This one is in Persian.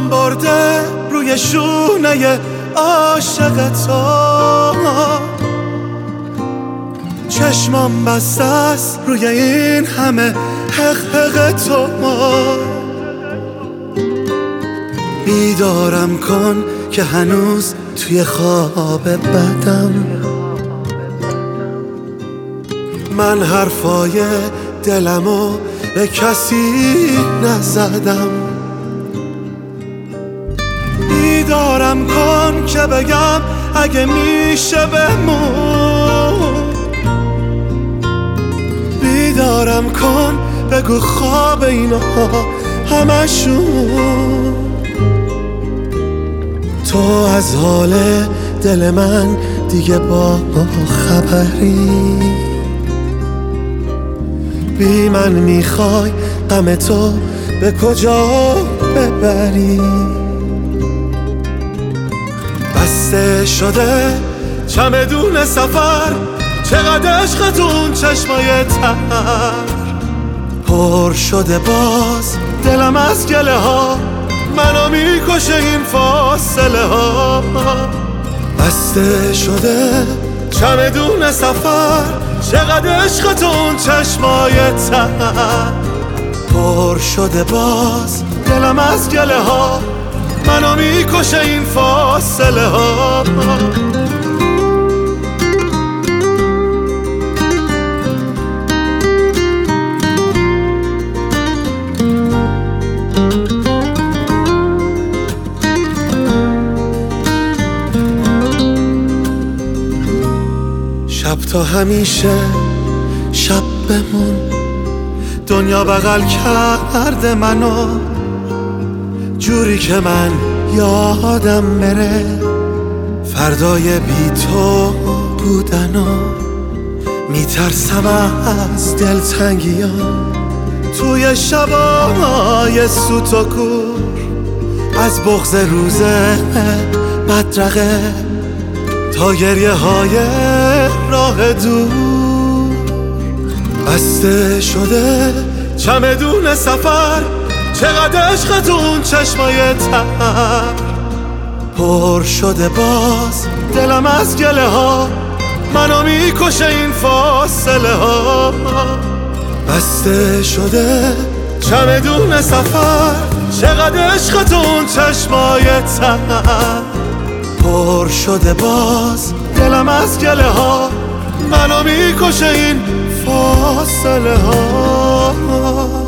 پام برده روی شونه عاشق تو، چشمام بسته است روی این همه حق تو. بیدارم کن که هنوز توی خواب بدم، من حرفای دلمو به کسی نزدم. بیدارم کن که بگم اگه میشه بمون، بیدارم کن بگو خواب اینا همشون. تو از حال دل من دیگه با خبری، بی من میخوای غم تو به کجا ببری. بسته شده چمدون سفر، چقدر عشقتون چشمای تر، پر شده باز دلم از گله ها، منو میکشه این فاصله ها. بسته شده چمدون سفر، چقدر عشقتون چشمای تر، پر شده باز دلم از گله ها، منو میکشه این فاصله ها. شب تا همیشه شب بمون، دنیا بغل کرده منو جوری که من یادم بره فردای بی تو بودنو. میترسم از دلتنگیام توی شبای سوت و کور، از بغض روز بدرقه تا گریه های راه دور. بسته شده چمدون سفر، چقدر عشقتون چشمای تر، پر شده باز دلم از گله ها، منو میکشه این فاصله ها. بسته شده چمدون سفر، چقدر عشقتون چشمای تر، پر شده باز دلم از گله ها، منو میکشه این فاصله ها.